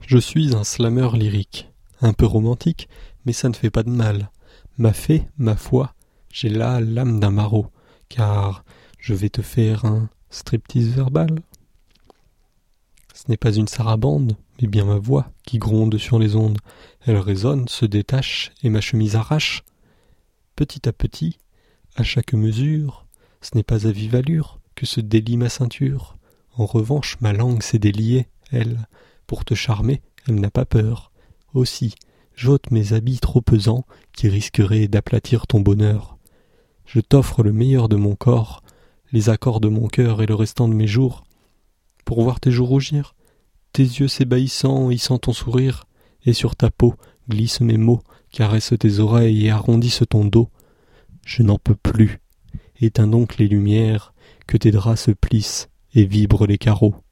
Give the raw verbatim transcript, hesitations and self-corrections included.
Je suis un slameur lyrique, un peu romantique, mais ça ne fait pas de mal. Ma fée, ma foi, j'ai là l'âme d'un maraud, car je vais te faire un striptease verbal. Ce n'est pas une sarabande, mais bien ma voix qui gronde sur les ondes. Elle résonne, se détache, et ma chemise arrache. Petit à petit, à chaque mesure, ce n'est pas à vive allure que se délie ma ceinture. En revanche, ma langue s'est déliée, elle. Pour te charmer, elle n'a pas peur. Aussi, j'ôte mes habits trop pesants qui risqueraient d'aplatir ton bonheur. Je t'offre le meilleur de mon corps, les accords de mon cœur et le restant de mes jours. Pour voir tes joues rougir, tes yeux s'ébahissant, hissant ton sourire, et sur ta peau glissent mes mots, caressent tes oreilles et arrondissent ton dos. Je n'en peux plus. Éteins donc les lumières, que tes draps se plissent et vibrent les carreaux.